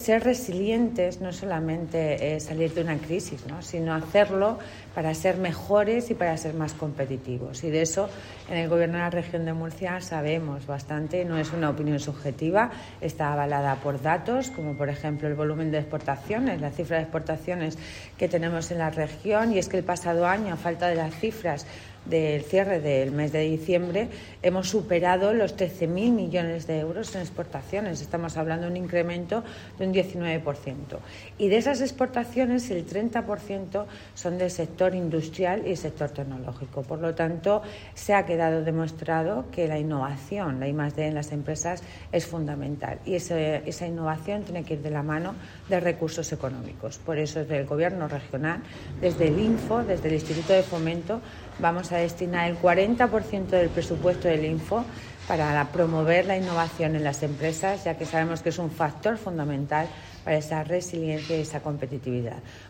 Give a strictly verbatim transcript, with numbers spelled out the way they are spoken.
Ser resilientes no solamente es salir de una crisis, ¿no?, sino hacerlo para ser mejores y para ser más competitivos. Y de eso en el Gobierno de la Región de Murcia sabemos bastante, no es una opinión subjetiva, está avalada por datos, como por ejemplo el volumen de exportaciones, la cifra de exportaciones que tenemos en la región, y es que el pasado año, a falta de las cifras del cierre del mes de diciembre, hemos superado los trece mil millones de euros en exportaciones. Estamos hablando de un incremento de un diecinueve por ciento. Y de esas exportaciones, el treinta por ciento son del sector industrial y sector tecnológico. Por lo tanto, se ha quedado demostrado que la innovación, la I más D en las empresas, es fundamental. Y ese, esa innovación tiene que ir de la mano de recursos económicos. Por eso, desde el Gobierno regional, desde el Info, desde el Instituto de Fomento, vamos a destinar el cuarenta por ciento del presupuesto del Info para promover la innovación en las empresas, ya que sabemos que es un factor fundamental para esa resiliencia y esa competitividad.